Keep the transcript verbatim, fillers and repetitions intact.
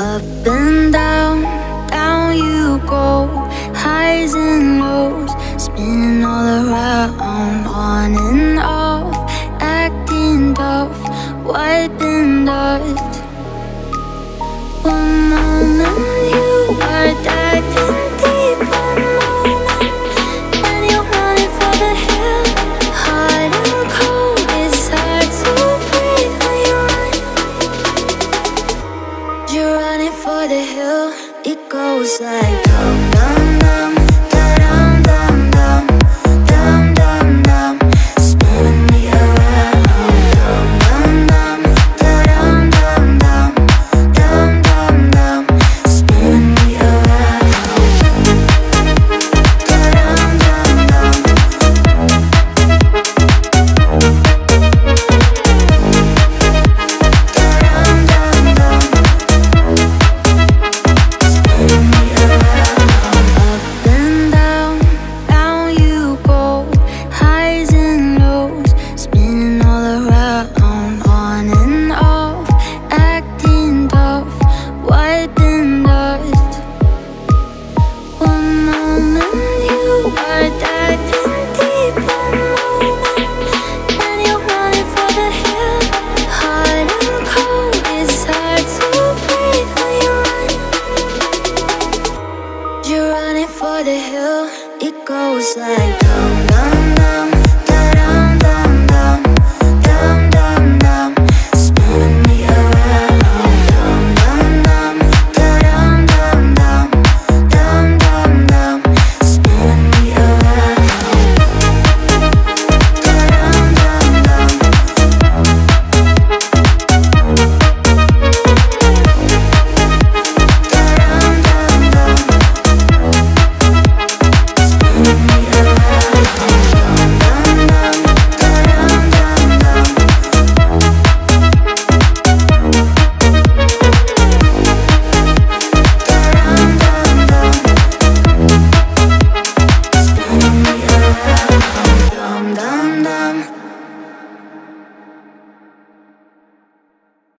Up and down, down you go. Highs and lows, spinning all around. On and off, acting tough, wiping dust. One moment you are diving deep, one moment and you're running for the hill. Hot and cold, it's hard to breathe when you run. You're running for the hill. It goes like dum dum dum.